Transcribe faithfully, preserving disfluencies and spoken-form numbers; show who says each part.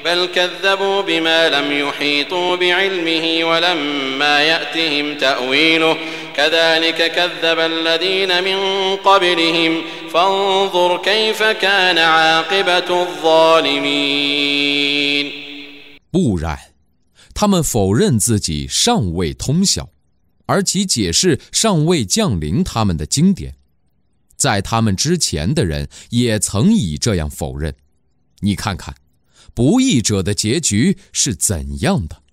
Speaker 1: بل كذبوا بما لم يحيطوا بعلمه ولما يأتهم تأويله كذلك كذب الذين من قبلهم فانظر كيف كان عاقبة الظالمين。
Speaker 2: 不然，他们否认自己尚未通晓，而其解释尚未降临他们的经典。在他们之前的人也曾以这样否认。你看看，不义者的结局是怎样的？